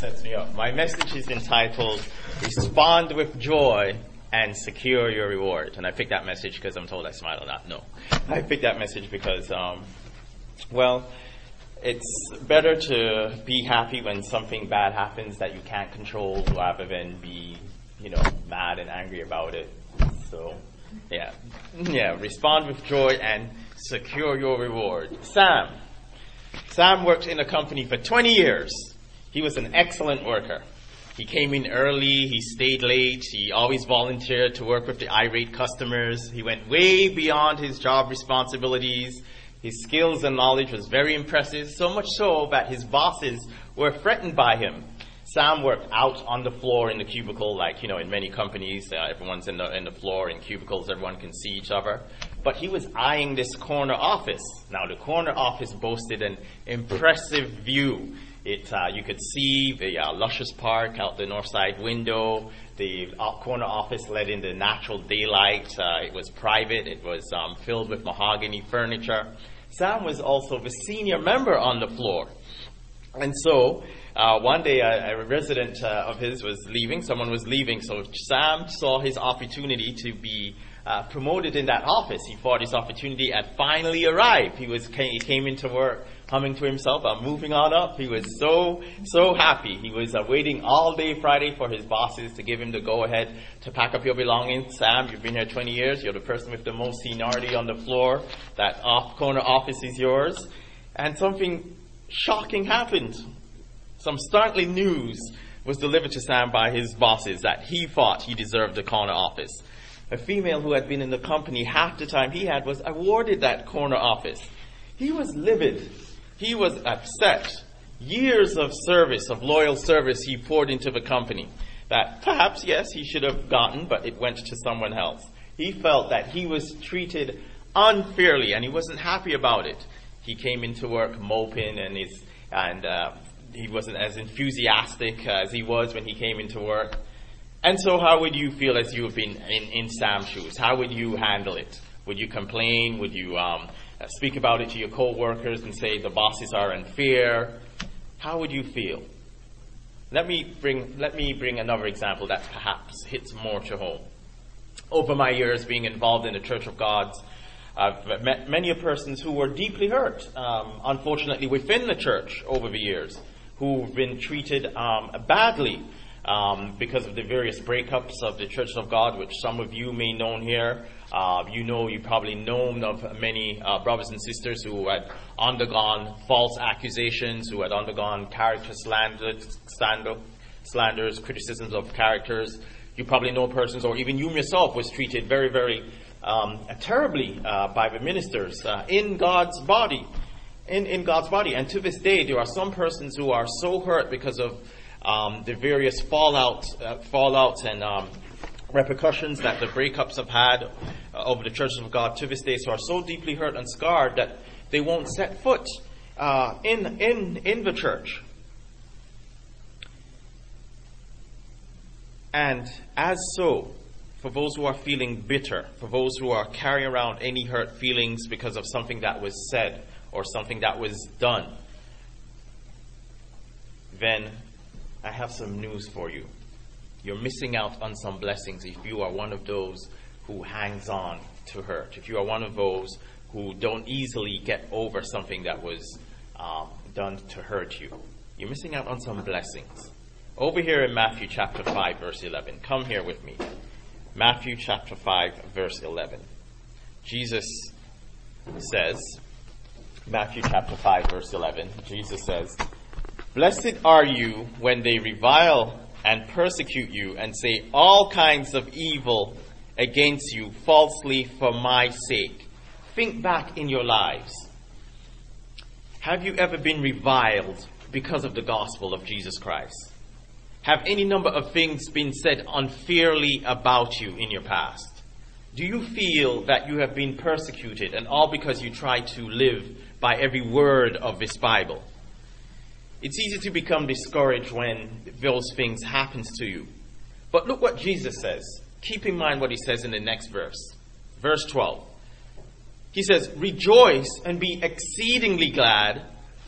sets me up. My message is entitled, Respond with Joy and Secure Your Reward. And I picked that message because I'm told I smile a lot. No. I picked that message because, it's better to be happy when something bad happens that you can't control rather than be, mad and angry about it. So, respond with joy and secure your reward. Sam worked in a company for 20 years. He was an excellent worker. He came in early, he stayed late, he always volunteered to work with the irate customers. He went way beyond his job responsibilities. His skills and knowledge was very impressive, so much so that his bosses were threatened by him. Sam worked out on the floor in the cubicle, in many companies, everyone's in the floor in cubicles, everyone can see each other. But he was eyeing this corner office. Now, the corner office boasted an impressive view. You could see the luscious park out the north side window. The corner office let in the natural daylight. It was private. It was filled with mahogany furniture. Sam was also the senior member on the floor. And so, one day a resident of his was leaving. Someone was leaving. So Sam saw his opportunity to be promoted in that office. He thought his opportunity had finally arrived. He came into work humming to himself, I'm moving on up. He was so happy. He was waiting all day Friday for his bosses to give him the go-ahead to pack up your belongings. Sam, you've been here 20 years. You're the person with the most seniority on the floor. That corner office is yours. And something shocking happened. Some startling news was delivered to Sam by his bosses that he thought he deserved the corner office. A female who had been in the company half the time he had was awarded that corner office. He was livid. He was upset. Years of service, of loyal service he poured into the company that perhaps, yes, he should have gotten, but it went to someone else. He felt that he was treated unfairly and he wasn't happy about it. He came into work moping and he wasn't as enthusiastic as he was when he came into work. And so how would you feel as you have been in Sam's shoes? How would you handle it? Would you complain? Would you speak about it to your co-workers and say the bosses are unfair? How would you feel? Let me bring another example that perhaps hits more to home. Over my years being involved in the Church of God, I've met many persons who were deeply hurt, unfortunately, within the church over the years, who've been treated badly because of the various breakups of the Church of God, which some of you may know here. You probably known of many brothers and sisters who had undergone false accusations, who had undergone character slanders, criticisms of characters. You probably know persons, or even you yourself was treated very, very terribly by the ministers in God's body. In God's body. And to this day, there are some persons who are so hurt because of the various fallouts and repercussions that the breakups have had over the churches of God to this day, so are so deeply hurt and scarred that they won't set foot in the church. And as so, for those who are feeling bitter, for those who are carrying around any hurt feelings because of something that was said or something that was done, then I have some news for you. You're missing out on some blessings if you are one of those who hangs on to hurt. If you are one of those who don't easily get over something that was done to hurt you. You're missing out on some blessings. Over here in Matthew chapter 5, verse 11. Come here with me. Matthew chapter 5, verse 11. Jesus says, Matthew chapter 5, verse 11. Jesus says, Blessed are you when they revile and persecute you and say all kinds of evil against you falsely for my sake. Think back in your lives. Have you ever been reviled because of the gospel of Jesus Christ? Have any number of things been said unfairly about you in your past? Do you feel that you have been persecuted, and all because you try to live by every word of this Bible? It's easy to become discouraged when those things happen to you. But look what Jesus says. Keep in mind what he says in the next verse. Verse 12. He says, Rejoice and be exceedingly glad,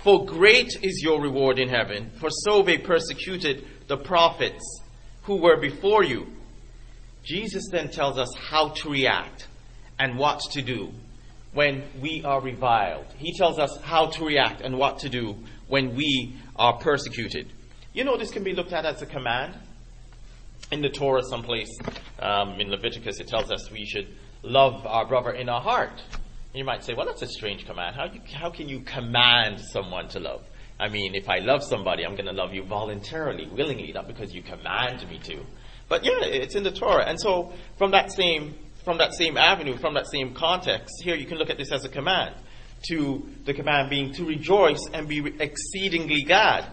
For great is your reward in heaven, for so they persecuted the prophets who were before you. Jesus then tells us how to react and what to do when we are reviled. He tells us how to react and what to do when we are persecuted. You know, this can be looked at as a command. In the Torah someplace, in Leviticus, it tells us we should love our brother in our heart. And you might say, well, that's a strange command. How can you command someone to love? I mean, if I love somebody, I'm going to love you voluntarily, willingly, not because you command me to. But yeah, it's in the Torah. And so from that same avenue, from that same context, here you can look at this as a command. To the command being to rejoice and be exceedingly glad.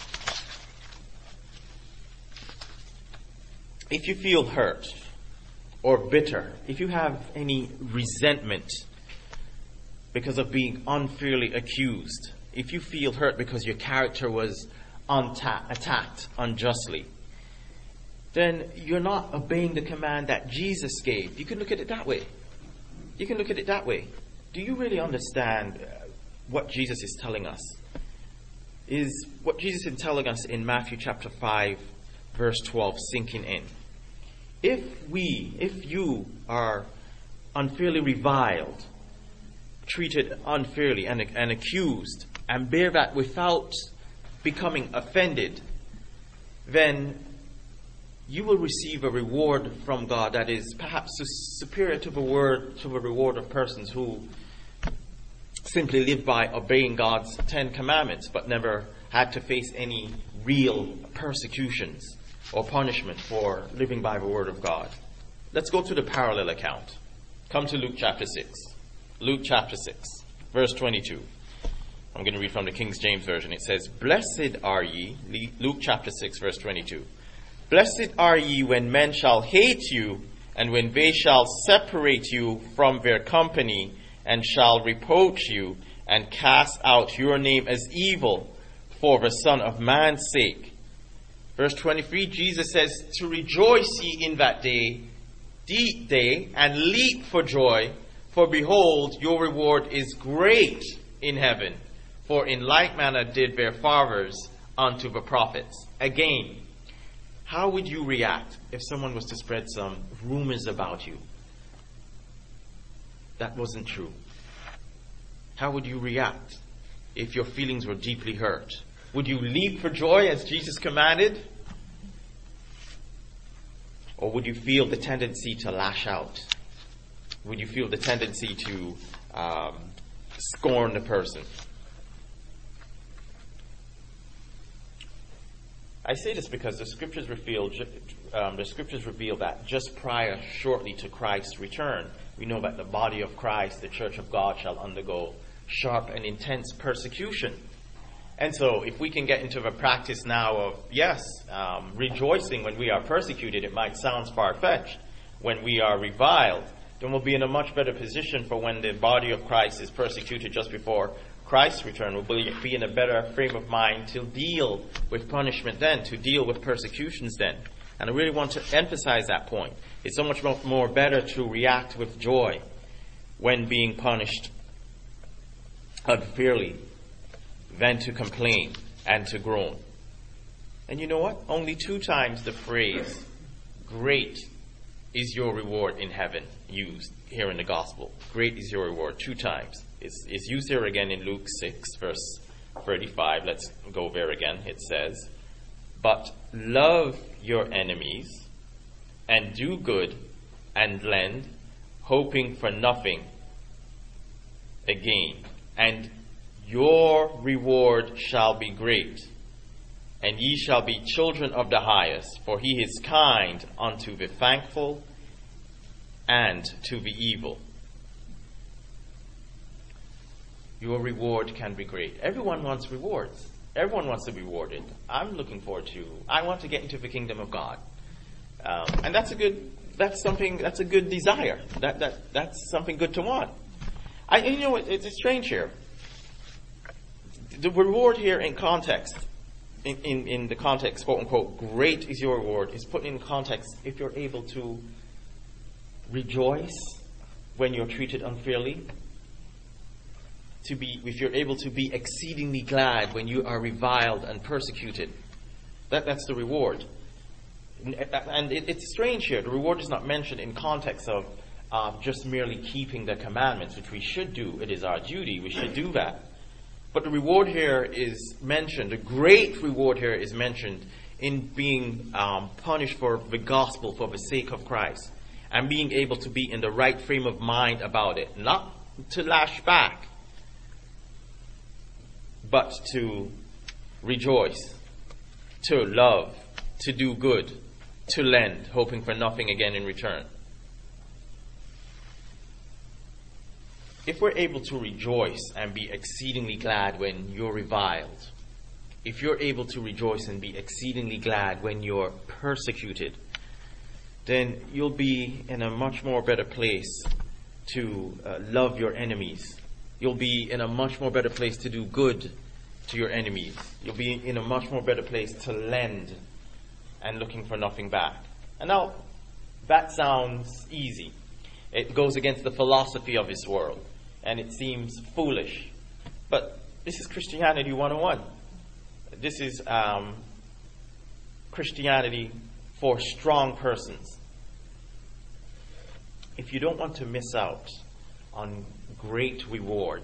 If you feel hurt or bitter, if you have any resentment because of being unfairly accused, if you feel hurt because your character was attacked unjustly, then you're not obeying the command that Jesus gave. You can look at it that way. Do you really understand what Jesus is telling us? Is what Jesus is telling us in Matthew chapter 5, verse 12 sinking in? If you are unfairly reviled, treated unfairly and accused, and bear that without becoming offended, then you will receive a reward from God that is perhaps superior to the reward of persons who simply live by obeying God's 10 commandments but never had to face any real persecutions or punishment for living by the word of God. Let's go to the parallel account. Come to Luke chapter 6. Luke chapter 6, verse 22. I'm going to read from the King James Version. It says, "Blessed are ye," Luke chapter 6, verse 22. "Blessed are ye when men shall hate you, and when they shall separate you from their company, and shall reproach you, and cast out your name as evil for the Son of Man's sake." Verse 23, Jesus says, "To rejoice ye in that day, and leap for joy, for behold, your reward is great in heaven. For in like manner did their fathers unto the prophets." Again, how would you react if someone was to spread some rumors about you that wasn't true? How would you react if your feelings were deeply hurt? Would you leap for joy as Jesus commanded? Or would you feel the tendency to lash out? Would you feel the tendency to scorn the person? I say this because the scriptures reveal that just shortly to Christ's return, we know that the body of Christ, the church of God, shall undergo sharp and intense persecution. And so if we can get into the practice now of, rejoicing when we are persecuted, it might sound far-fetched. When we are reviled, then we'll be in a much better position for when the body of Christ is persecuted just before Christ's return. We'll be in a better frame of mind to deal with punishment then, to deal with persecutions then. And I really want to emphasize that point. It's so much more better to react with joy when being punished unfairly than to complain and to groan. And you know what? Only 2 times the phrase, "Great is your reward in heaven," used here in the gospel. Great is your reward, 2 times. It's used here again in Luke 6, verse 35. Let's go there again. It says, "But love your enemies, and do good, and lend, hoping for nothing again. And your reward shall be great, and ye shall be children of the highest, for he is kind unto the thankful and to the evil." Your reward can be great. Everyone wants rewards. Everyone wants to be rewarded. I want to get into the kingdom of God. And that's a good desire. That's something good to want. It's strange here. The reward here in context, in the context, quote unquote, "great is your reward," is put in context if you're able to rejoice when you're treated unfairly. if you're able to be exceedingly glad when you are reviled and persecuted. That's the reward. And it's strange here. The reward is not mentioned in context of just merely keeping the commandments, which we should do. It is our duty. We should do that. But the reward here is mentioned, the great reward here is mentioned in being punished for the gospel, for the sake of Christ, and being able to be in the right frame of mind about it. Not to lash back, but to rejoice, to love, to do good, to lend, hoping for nothing again in return. If we're able to rejoice and be exceedingly glad when you're reviled, if you're able to rejoice and be exceedingly glad when you're persecuted, then you'll be in a much more better place to love your enemies. You'll be in a much more better place to do good to your enemies. You'll be in a much more better place to lend and looking for nothing back. And now, that sounds easy. It goes against the philosophy of this world, and it seems foolish. But this is Christianity 101. This is Christianity for strong persons. If you don't want to miss out on great reward,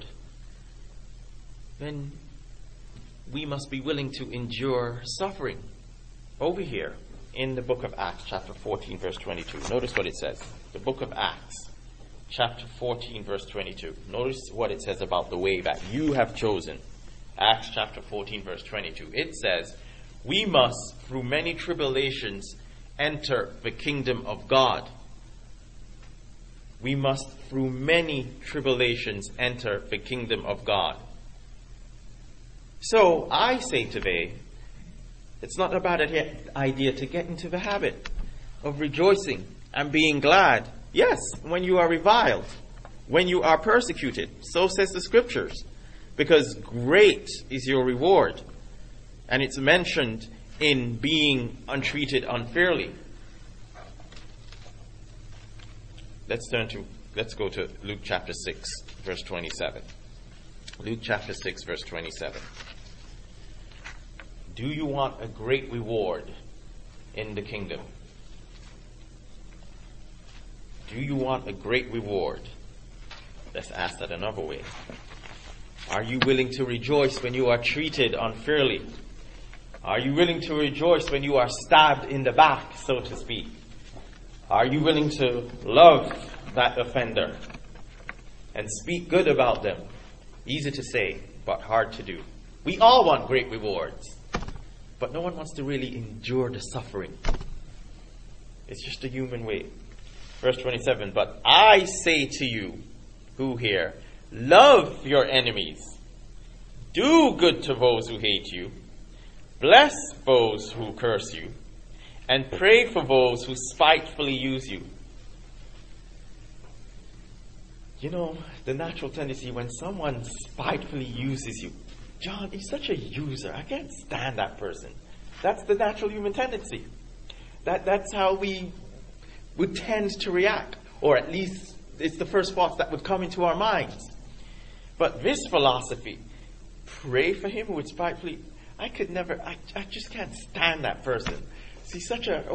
then we must be willing to endure suffering. Over here in the book of Acts, chapter 14, verse 22. Notice what it says. The book of Acts, chapter 14, verse 22. Notice what it says about the way that you have chosen. Acts chapter 14, verse 22. It says, we must, through many tribulations, enter the kingdom of God. We must, through many tribulations, enter the kingdom of God. So, I say today, it's not a bad idea to get into the habit of rejoicing and being glad. Yes, when you are reviled, when you are persecuted. So says the scriptures. Because great is your reward. And it's mentioned in being untreated unfairly. Let's go to Luke chapter 6, verse 27. Luke chapter 6, verse 27. Do you want a great reward in the kingdom? Do you want a great reward? Let's ask that another way. Are you willing to rejoice when you are treated unfairly? Are you willing to rejoice when you are stabbed in the back, so to speak? Are you willing to love that offender and speak good about them? Easy to say, but hard to do. We all want great rewards, but no one wants to really endure the suffering. It's just a human way. Verse 27, but I say to you, who here, love your enemies, do good to those who hate you, bless those who curse you, and pray for those who spitefully use you. You know, the natural tendency when someone spitefully uses you, John, he's such a user. I can't stand that person. That's the natural human tendency. That's how we would tend to react. Or at least it's the first thoughts that would come into our minds. But this philosophy, pray for him who would spitefully, I just can't stand that person. He's such a,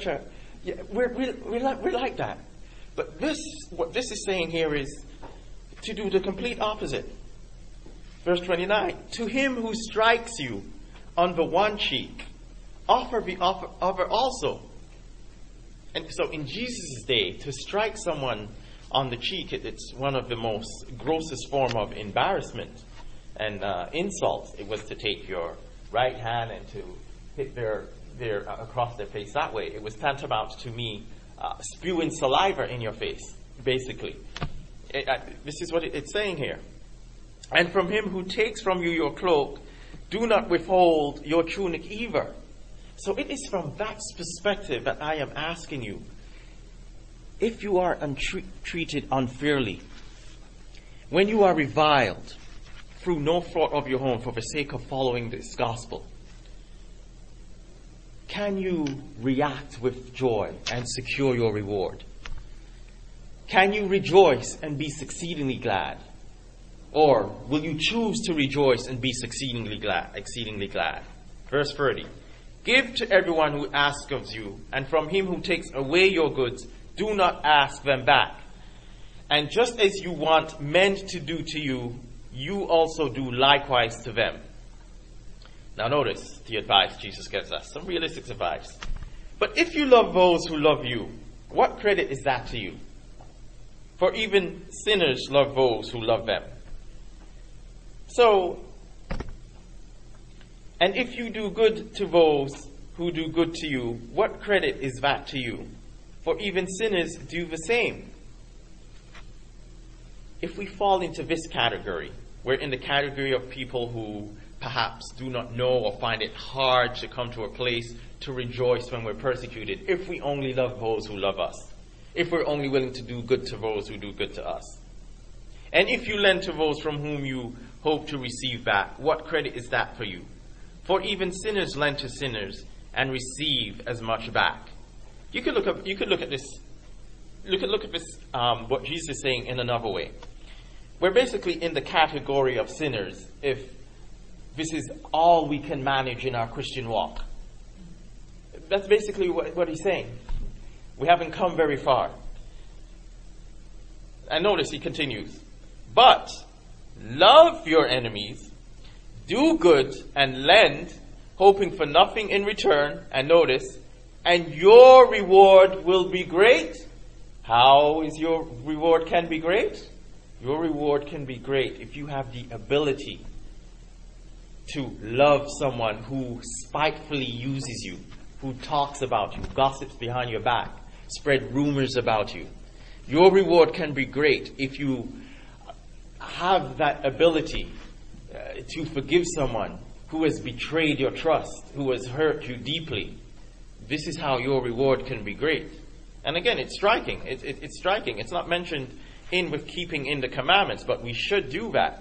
we're like that. But what this is saying here is to do the complete opposite. Verse 29, to him who strikes you on the one cheek, offer the other also. And so in Jesus' day, to strike someone on the cheek, it's one of the most grossest form of embarrassment and insult. It was to take your right hand and to hit their across their face that way. It was tantamount to me spewing saliva in your face, basically. This is what it's saying here. And from him who takes from you your cloak, do not withhold your tunic either. So it is from that perspective that I am asking you, if you are treated unfairly, when you are reviled through no fault of your own for the sake of following this gospel, can you react with joy and secure your reward? Can you rejoice and be exceedingly glad? Or will you choose to rejoice and be exceedingly glad? Verse 30. Give to everyone who asks of you, and from him who takes away your goods, do not ask them back. And just as you want men to do to you, you also do likewise to them. Now notice the advice Jesus gives us, some realistic advice. But if you love those who love you, what credit is that to you? For even sinners love those who love them. So, and if you do good to those who do good to you, what credit is that to you? For even sinners do the same. If we fall into this category, we're in the category of people who perhaps do not know or find it hard to come to a place to rejoice when we're persecuted, if we only love those who love us, if we're only willing to do good to those who do good to us. And if you lend to those from whom you hope to receive back, what credit is that for you? For even sinners lend to sinners and receive as much back. You could look at this. Look at this. What Jesus is saying in another way. We're basically in the category of sinners if this is all we can manage in our Christian walk. That's basically what he's saying. We haven't come very far. And notice he continues. But love your enemies, do good and lend, hoping for nothing in return. And notice, and your reward will be great. How is your reward can be great? Your reward can be great if you have the ability to love someone who spitefully uses you, who talks about you, gossips behind your back, spread rumors about you. Your reward can be great if you have that ability to forgive someone who has betrayed your trust, who has hurt you deeply. This is how your reward can be great. And again, it's striking. It's striking. It's not mentioned in with keeping in the commandments, but we should do that.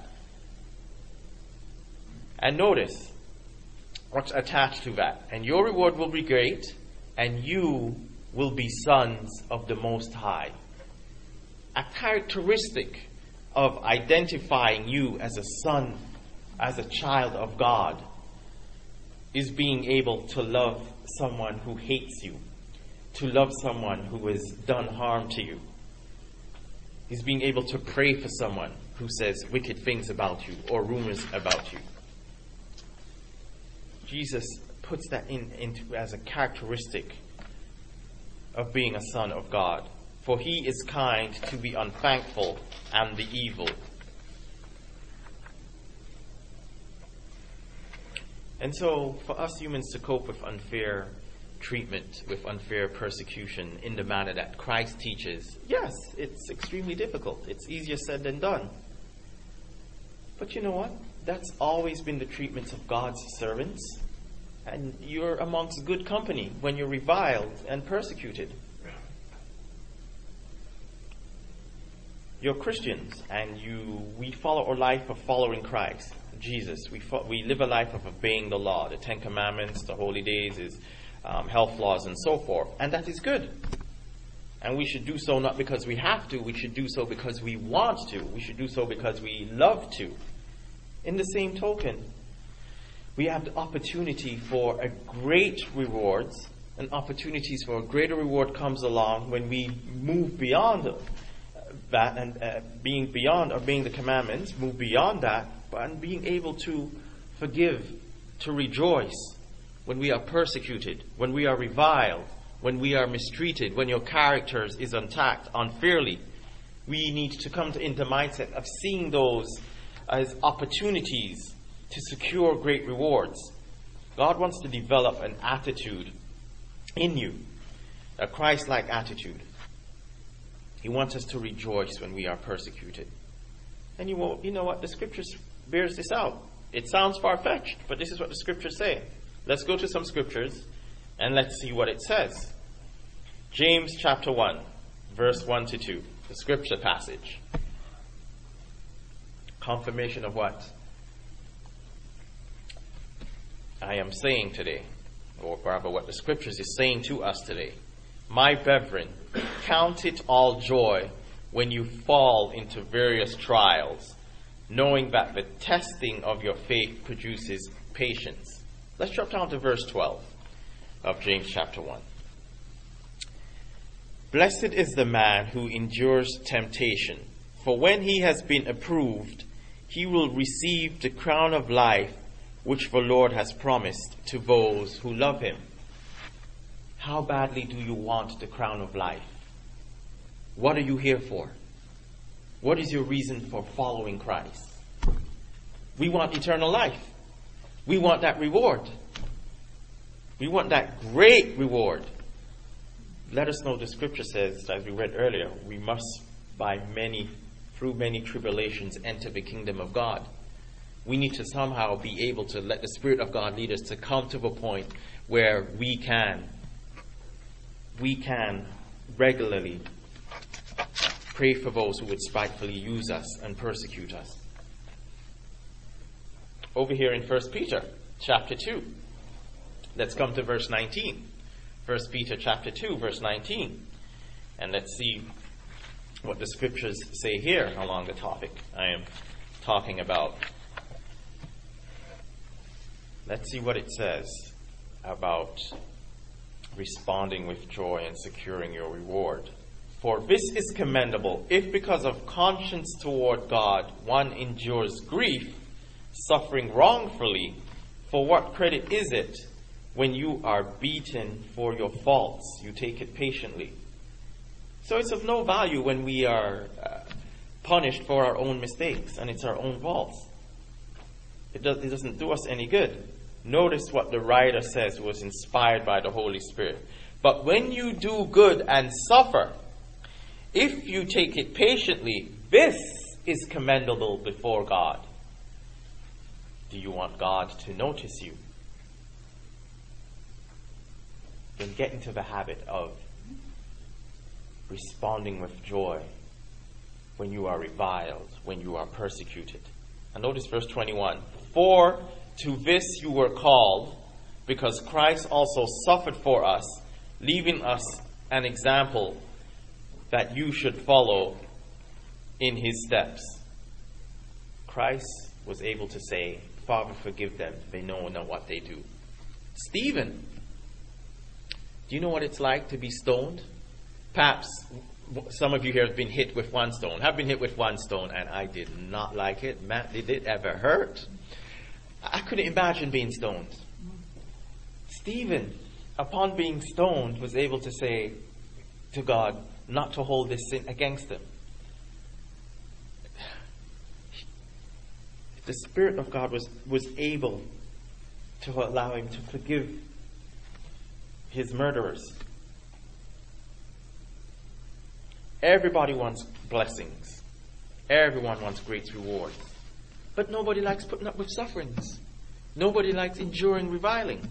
And notice what's attached to that. And your reward will be great, and you will be sons of the Most High. A characteristic of identifying you as a son, as a child of God, is being able to love someone who hates you, to love someone who has done harm to you. Is being able to pray for someone who says wicked things about you or rumors about you. Jesus puts that into as a characteristic of being a son of God. For he is kind to the unthankful and the evil. And so, for us humans to cope with unfair treatment, with unfair persecution in the manner that Christ teaches, yes, it's extremely difficult. It's easier said than done. But you know what? That's always been the treatment of God's servants. And you're amongst good company when you're reviled and persecuted. You're Christians, and we follow a life of following Christ, Jesus. We live a life of obeying the law, the 10 Commandments, the holy days, is health laws, and so forth. And that is good. And we should do so not because we have to. We should do so because we want to. We should do so because we love to. In the same token, we have the opportunity for a great rewards, and opportunities for a greater reward comes along when we move beyond that and being beyond obeying the commandments, move beyond that, and being able to forgive, to rejoice when we are persecuted, when we are reviled, when we are mistreated, when your character is attacked unfairly. We need to come into the mindset of seeing those as opportunities to secure great rewards. God wants to develop an attitude in you, a Christ-like attitude. He wants us to rejoice when we are persecuted. And you know what? The scriptures bears this out. It sounds far-fetched, but this is what the scriptures say. Let's go to some scriptures and let's see what it says. James chapter 1, verse 1 to 2. The scripture passage. Confirmation of what I am saying today, or rather what the scriptures is saying to us today. My brethren, count it all joy when you fall into various trials, knowing that the testing of your faith produces patience. Let's drop down to verse 12 of James chapter 1. Blessed is the man who endures temptation, for when he has been approved, he will receive the crown of life which the Lord has promised to those who love him. How badly do you want the crown of life? What are you here for? What is your reason for following Christ? We want eternal life. We want that reward. We want that great reward. Let us know the scripture says, as we read earlier, we must through many tribulations enter the kingdom of God. We need to somehow be able to let the Spirit of God lead us to come to a point where we can regularly pray for those who would spitefully use us and persecute us. Over here in 1 Peter chapter 2, let's come to verse 19. 1 Peter chapter 2, verse 19. And let's see what the scriptures say here along the topic I am talking about. Let's see what it says about responding with joy and securing your reward. For this is commendable, if because of conscience toward God one endures grief, suffering wrongfully. For what credit is it when you are beaten for your faults? You take it patiently. So it's of no value when we are punished for our own mistakes, and it's our own faults. It doesn't do us any good. Notice what the writer says was inspired by the Holy Spirit. But when you do good and suffer, if you take it patiently, this is commendable before God. Do you want God to notice you? Then get into the habit of responding with joy when you are reviled, when you are persecuted. And notice verse 21. For to this you were called, because Christ also suffered for us, leaving us an example that you should follow in his steps. Christ was able to say, Father, forgive them. They know not what they do. Stephen, do you know what it's like to be stoned? Perhaps some of you here have been hit with one stone. I've been hit with one stone, and I did not like it. Man, did it ever hurt? I couldn't imagine being stoned. Stephen, upon being stoned, was able to say to God not to hold this sin against him. The Spirit of God was able to allow him to forgive his murderers. Everybody wants blessings. Everyone wants great rewards. But nobody likes putting up with sufferings. Nobody likes enduring reviling.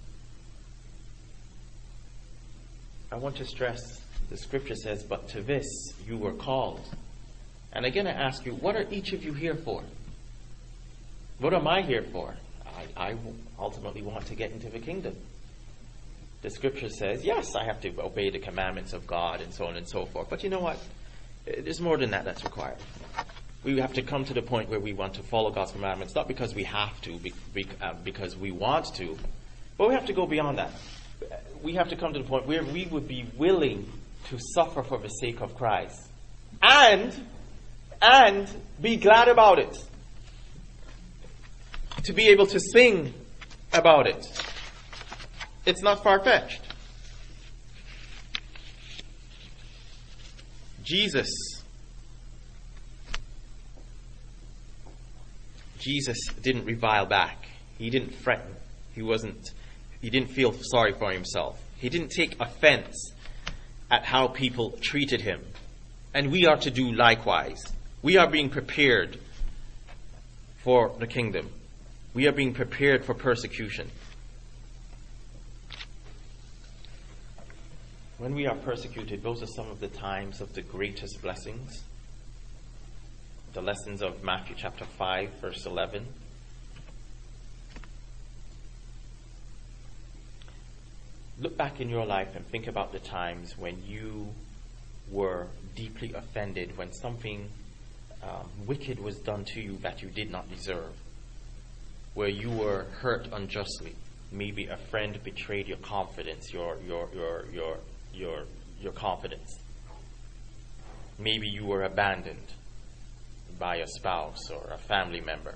I want to stress, the scripture says, but to this you were called. And again I ask you, what are each of you here for? What am I here for? I ultimately want to get into the kingdom. The scripture says, yes, I have to obey the commandments of God and so on and so forth. But you know what? There's more than that that's required. We have to come to the point where we want to follow God's commandments, not because we have to, because we want to, but we have to go beyond that. We have to come to the point where we would be willing to suffer for the sake of Christ and be glad about it. To be able to sing about it. It's not far-fetched. Jesus didn't revile back. He didn't threaten. He didn't feel sorry for himself. He didn't take offense at how people treated him. And we are to do likewise. We are being prepared for the kingdom. We are being prepared for persecution. When we are persecuted, those are some of the times of the greatest blessings. The lessons of Matthew chapter 5, verse 11. Look back in your life and think about the times when you were deeply offended, when something wicked was done to you that you did not deserve, where you were hurt unjustly. Maybe a friend betrayed your confidence, your confidence. Maybe you were abandoned by a spouse or a family member.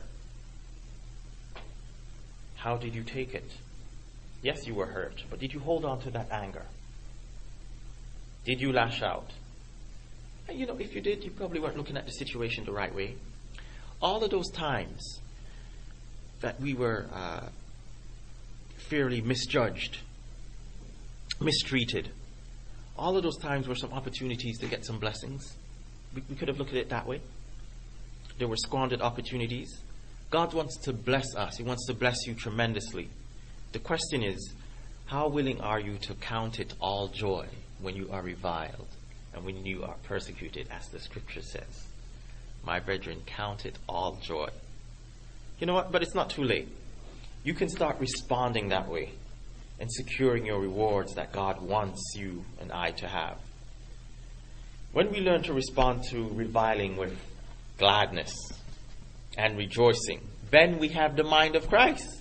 How did you take it? Yes, you were hurt, but did you hold on to that anger? Did you lash out? And if you did, you probably weren't looking at the situation the right way. All of those times that we were fairly misjudged, mistreated, all of those times were some opportunities to get some blessings. We could have looked at it that way. There were squandered opportunities. God wants to bless us. He wants to bless you tremendously. The question is, how willing are you to count it all joy when you are reviled and when you are persecuted, as the scripture says? My brethren, count it all joy. You know what? But it's not too late. You can start responding that way and securing your rewards that God wants you and I to have. When we learn to respond to reviling with gladness and rejoicing, then we have the mind of Christ.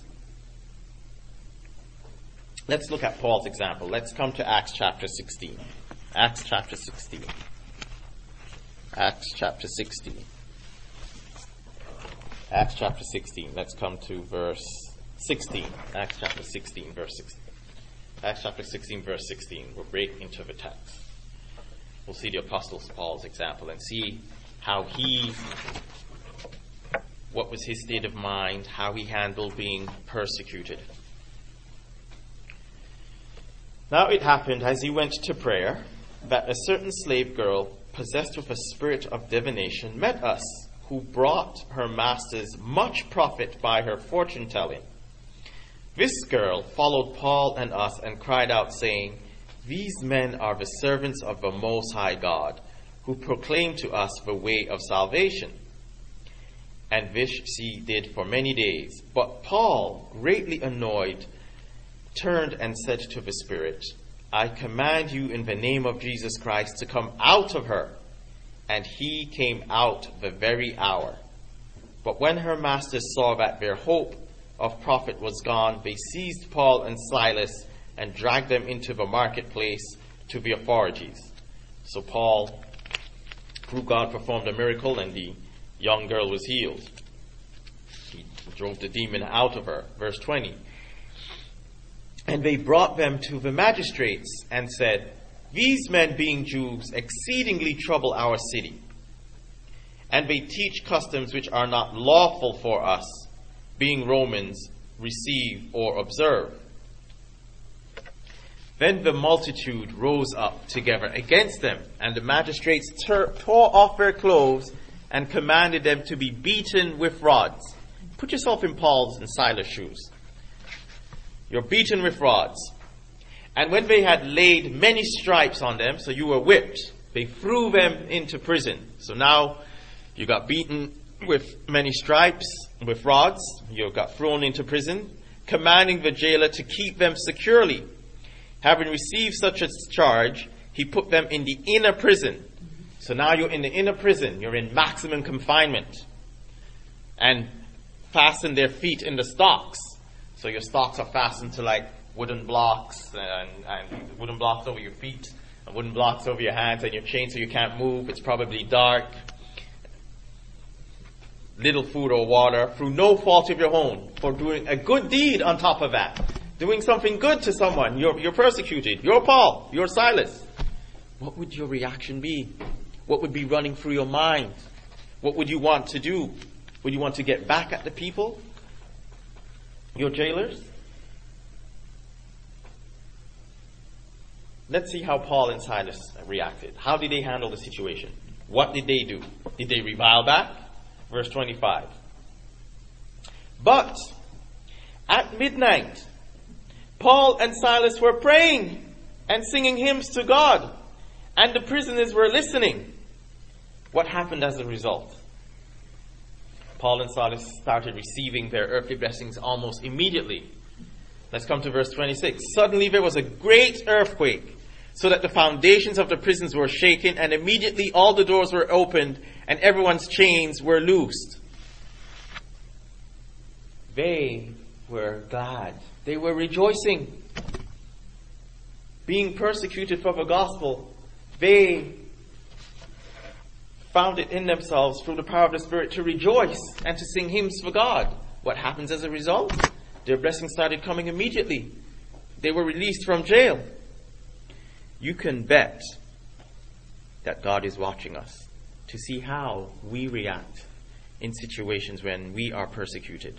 Let's look at Paul's example. Let's come to Acts chapter 16. Acts chapter 16. Acts chapter 16. Acts chapter 16. Let's come to verse 16. Acts chapter 16, verse 16. Acts chapter 16, verse 16. We'll break into the text. We'll see the Apostle Paul's example and see what was his state of mind, how he handled being persecuted. Now it happened as he went to prayer that a certain slave girl possessed with a spirit of divination met us, who brought her masters much profit by her fortune telling. This girl followed Paul and us and cried out, saying, These men are the servants of the Most High God, who proclaim to us the way of salvation. And this she did for many days. But Paul, greatly annoyed, turned and said to the spirit, I command you in the name of Jesus Christ to come out of her. And he came out the very hour. But when her masters saw that their hope of profit was gone, they seized Paul and Silas and dragged them into the marketplace to the authorities. So Paul, through God, performed a miracle, and the young girl was healed. He drove the demon out of her. Verse 20. And they brought them to the magistrates and said, These men, being Jews, exceedingly trouble our city, and they teach customs which are not lawful for us, being Romans, receive or observe. Then the multitude rose up together against them, and the magistrates tore off their clothes and commanded them to be beaten with rods. Put yourself in Paul's and Silas' shoes. You're beaten with rods. And when they had laid many stripes on them, so you were whipped, they threw them into prison. So now you got beaten with many stripes, with rods. You got thrown into prison, commanding the jailer to keep them securely. Having received such a charge, he put them in the inner prison. So now you're in the inner prison. You're in maximum confinement. And fastened their feet in the stocks. So your stocks are fastened to like wooden blocks and wooden blocks over your feet and wooden blocks over your hands, and you're chained so you can't move. It's probably dark. Little food or water through no fault of your own, for doing a good deed on top of that. Doing something good to someone. You're persecuted. You're Paul. You're Silas. What would your reaction be? What would be running through your mind? What would you want to do? Would you want to get back at the people? Your jailers? Let's see how Paul and Silas reacted. How did they handle the situation? What did they do? Did they revile back? Verse 25. But at midnight, Paul and Silas were praying and singing hymns to God, and the prisoners were listening. What happened as a result? Paul and Silas started receiving their earthly blessings almost immediately. Let's come to verse 26. Suddenly there was a great earthquake, so that the foundations of the prisons were shaken, and immediately all the doors were opened, and everyone's chains were loosed. They were glad. They were rejoicing. Being persecuted for the gospel, they found it in themselves through the power of the Spirit to rejoice and to sing hymns for God. What happens as a result? Their blessings started coming immediately. They were released from jail. You can bet that God is watching us to see how we react in situations when we are persecuted.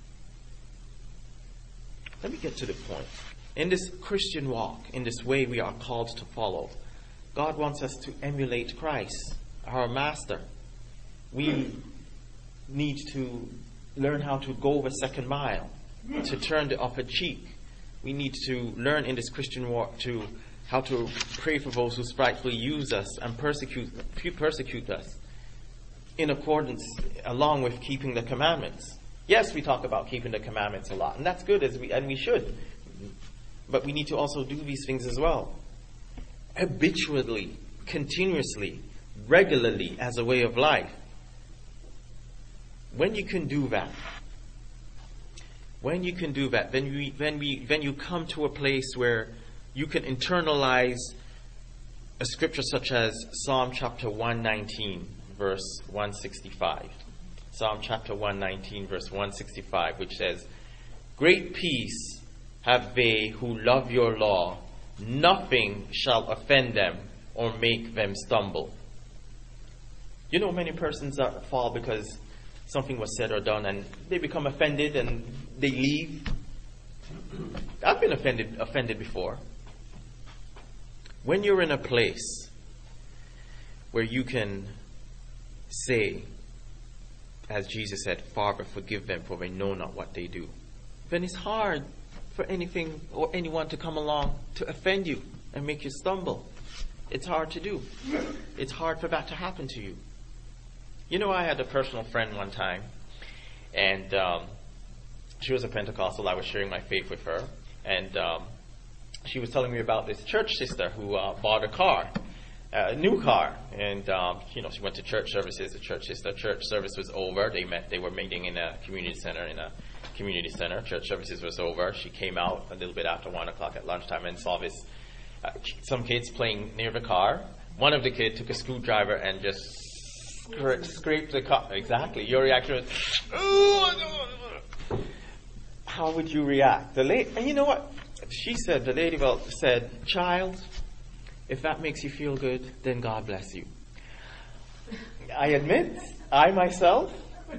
Let me get to the point. In this Christian walk, in this way we are called to follow, God wants us to emulate Christ, our master. We need to learn how to go the second mile, to turn the upper cheek. We need to learn in this Christian walk to how to pray for those who spitefully use us and persecute us in accordance, along with keeping the commandments. Yes, we talk about keeping the commandments a lot, and that's good, and we should. But we need to also do these things as well. Habitually, continuously, regularly, as a way of life. When you can do that, then you come to a place where you can internalize a scripture such as Psalm chapter 119, verse 165. Psalm chapter 119, verse 165, which says, "Great peace have they who love your law. Nothing shall offend them or make them stumble." You know, many persons fall because something was said or done and they become offended and they leave. I've been offended before. When you're in a place where you can say, as Jesus said, "Father, forgive them, for they know not what they do," then it's hard for anything or anyone to come along to offend you and make you stumble. It's hard to do. It's hard for that to happen to you. You know, I had a personal friend one time, and she was a Pentecostal. I was sharing my faith with her, and she was telling me about this church sister who bought a car, a new car, and she went to church services. The church service was over. They were meeting in a community center. Church services was over. She came out a little bit after 1 o'clock at lunchtime and saw some kids playing near the car. One of the kids took a screwdriver and just scraped the car. Exactly. Your reaction was, how would you react? And you know what? She said, the lady said, "Child, if that makes you feel good, then God bless you." I admit, I myself,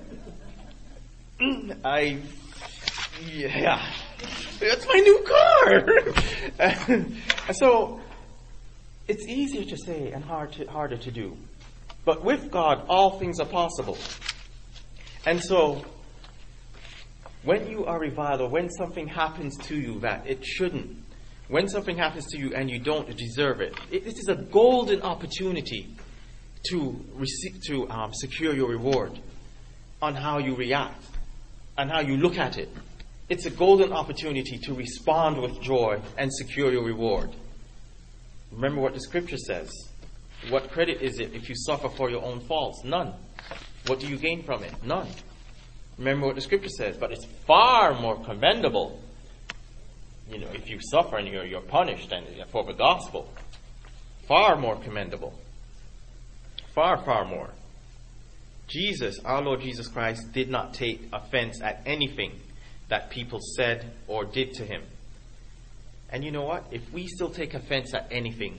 that's my new car. So it's easier to say and harder to do. But with God, all things are possible. And so, when you are reviled, or when something happens to you that it shouldn't, when something happens to you and you don't deserve it, this is a golden opportunity to secure your reward on how you react and how you look at it. It's a golden opportunity to respond with joy and secure your reward. Remember what the scripture says. What credit is it if you suffer for your own faults? None. What do you gain from it? None. Remember what the scripture says. But it's far more commendable, if you suffer and you're punished and for the gospel. Far more commendable. Far, far more. Jesus, our Lord Jesus Christ, did not take offense at anything that people said or did to him. And you know what? If we still take offense at anything,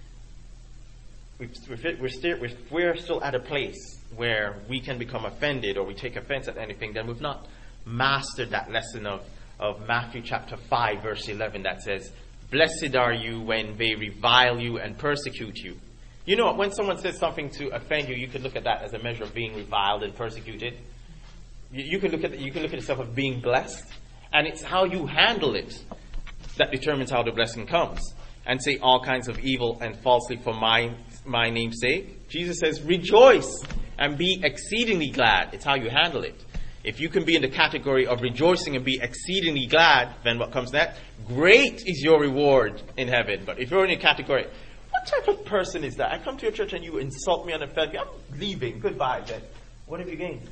we're still at a place where we can become offended or we take offense at anything, then we've not mastered that lesson of Matthew chapter 5 verse 11 that says, "Blessed are you when they revile you and persecute you." You know what? When someone says something to offend you, you could look at that as a measure of being reviled and persecuted. You can look at yourself as being blessed, and it's how you handle it that determines how the blessing comes. And say all kinds of evil and falsely for my name's sake. Jesus says, "Rejoice and be exceedingly glad." It's how you handle it. If you can be in the category of rejoicing and be exceedingly glad, then what comes next? Great is your reward in heaven. But if you're in a category, what What type of person is that? I come to your church and you insult me and offend me. I'm leaving. Goodbye then. What have you gained?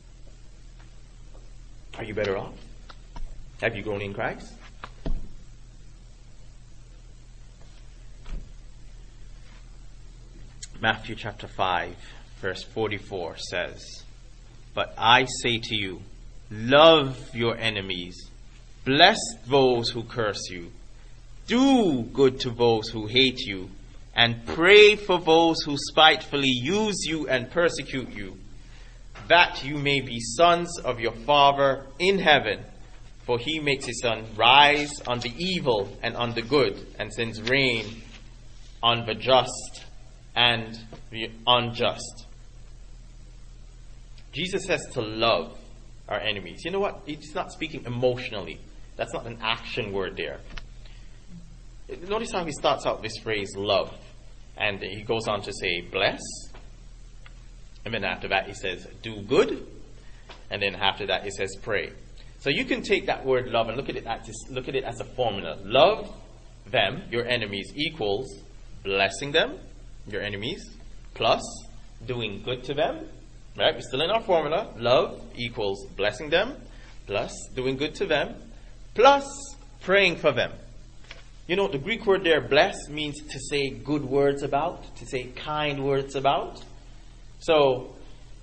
Are you better off? Have you grown in Christ? Matthew chapter 5, verse 44 says, "But I say to you, love your enemies, bless those who curse you, do good to those who hate you, and pray for those who spitefully use you and persecute you, that you may be sons of your Father in heaven. For he makes his sun rise on the evil and on the good, and sends rain on the just and the unjust." Jesus says to love our enemies. You know what? He's not speaking emotionally. That's not an action word there. Notice how he starts out this phrase, love. And he goes on to say, bless. And then after that he says, do good. And then after that he says, pray. So you can take that word love and look at it as a formula. Love them, your enemies, equals blessing them, your enemies, plus doing good to them. Right? We're still in our formula. Love equals blessing them, plus doing good to them, plus praying for them. You know, the Greek word there, bless, means to say good words about, to say kind words about. So,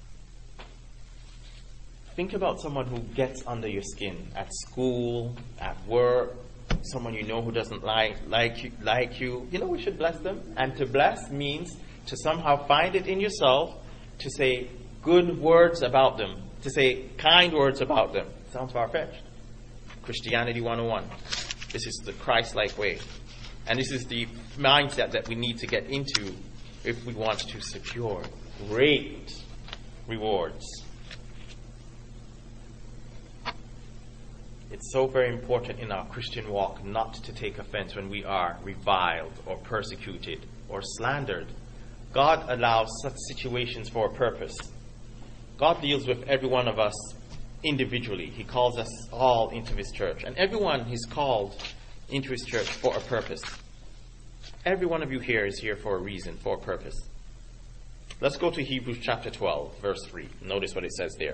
think about someone who gets under your skin at school, at work, someone you know who doesn't like you. You know, we should bless them. And to bless means to somehow find it in yourself to say good words about them, to say kind words about them. Sounds far-fetched. Christianity 101. This is the Christ-like way. And this is the mindset that we need to get into if we want to secure great rewards. It's so very important in our Christian walk not to take offense when we are reviled or persecuted or slandered. God allows such situations for a purpose. God deals with every one of us individually. He calls us all into his church. And everyone is called into his church for a purpose. Every one of you here is here for a reason, for a purpose. Let's go to Hebrews chapter 12, verse 3. Notice what it says there.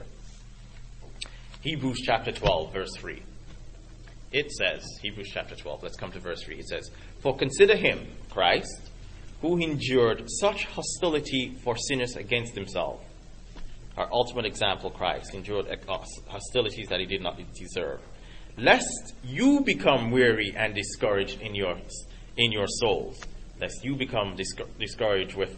Hebrews chapter 12, verse 3. It says, Hebrews chapter 12, let's come to verse 3. It says, "For consider him, Christ, who endured such hostility for sinners against himself." Our ultimate example, Christ, endured hostilities that he did not deserve. "Lest you become weary and discouraged in your souls." Lest you become discouraged with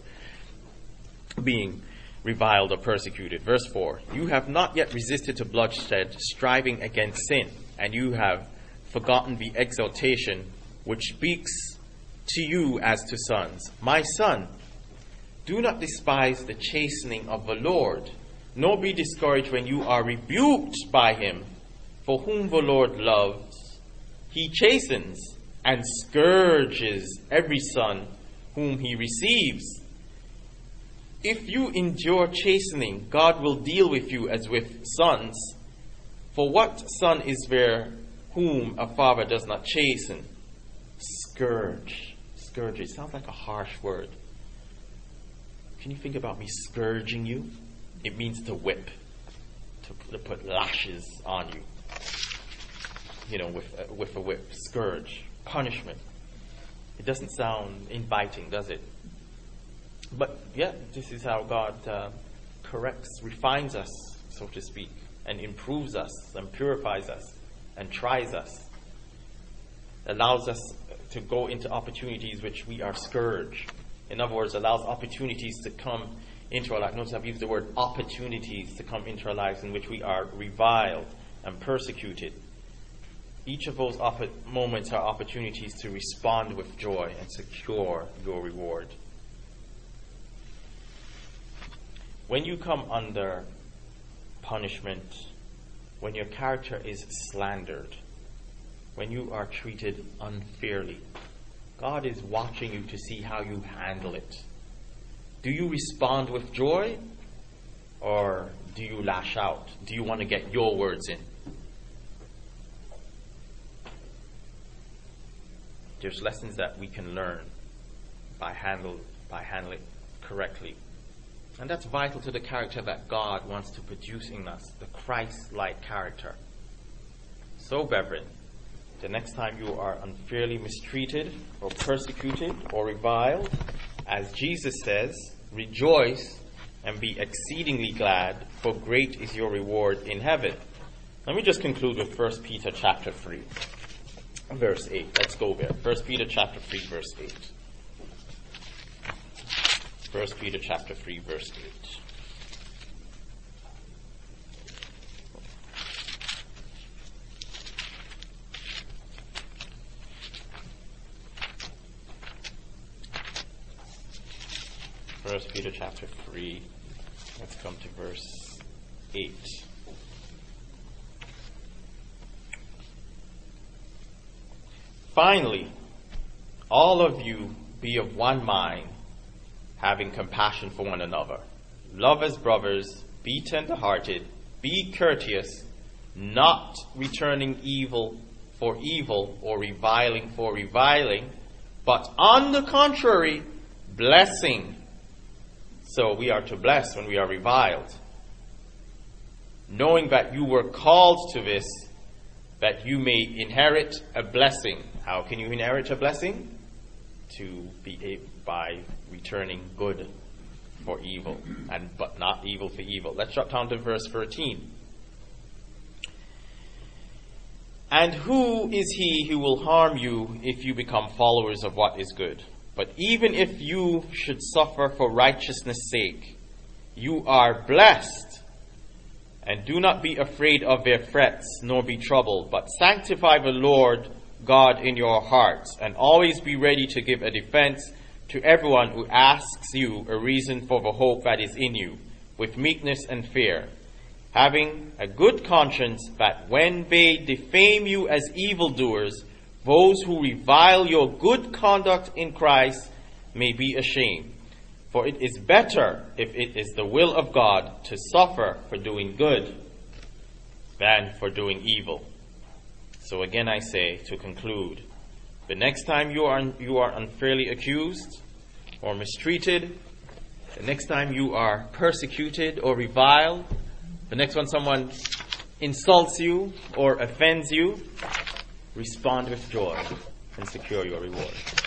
being reviled or persecuted. Verse 4, "You have not yet resisted to bloodshed, striving against sin, and you have forgotten the exhortation which speaks to you as to sons. My son, do not despise the chastening of the Lord, nor be discouraged when you are rebuked by him. For whom the Lord loves, he chastens and scourges every son whom he receives. If you endure chastening, God will deal with you as with sons. For what son is there whom a father does not chasten?" Scourge. Scourge. It sounds like a harsh word. Can you think about me scourging you? It means to whip, to put lashes on you. You know, with a whip. Scourge. Punishment. It doesn't sound inviting, does it? But yeah, this is how God corrects, refines us, so to speak, and improves us, and purifies us, and tries us. Allows us to go into opportunities which we are scourged. In other words, allows opportunities to come into our life. Notice I've used the word opportunities to come into our lives in which we are reviled and persecuted. Each of those moments are opportunities to respond with joy and secure your reward. When you come under punishment, when your character is slandered, when you are treated unfairly, God is watching you to see how you handle it. Do you respond with joy, or do you lash out? Do you want to get your words in? There's lessons that we can learn by handling it correctly. And that's vital to the character that God wants to produce in us, the Christ-like character. So, brethren, the next time you are unfairly mistreated or persecuted or reviled, as Jesus says, rejoice and be exceedingly glad, for great is your reward in heaven. Let me just conclude with 1 Peter chapter 3, verse 8. Let's go there. 1 Peter chapter 3, verse 8. 1 Peter chapter 3, verse 8. First Peter chapter 3, let's come to verse 8. Finally, all of you be of one mind, having compassion for one another. Love as brothers, be tender-hearted, be courteous, not returning evil for evil or reviling for reviling, but on the contrary, blessing. So we are to bless when we are reviled, knowing that you were called to this, that you may inherit a blessing. How can you inherit a blessing? By returning good for evil, but not evil for evil. Let's drop down to verse 13. And who is he who will harm you if you become followers of what is good? But even if you should suffer for righteousness' sake, you are blessed. And do not be afraid of their threats, nor be troubled, but sanctify the Lord God in your hearts, and always be ready to give a defense to everyone who asks you a reason for the hope that is in you, with meekness and fear, having a good conscience, that when they defame you as evildoers, those who revile your good conduct in Christ may be ashamed. For it is better, if it is the will of God, to suffer for doing good than for doing evil. So again I say, to conclude, the next time you are unfairly accused or mistreated, the next time you are persecuted or reviled, the next one someone insults you or offends you, respond with joy and secure your reward.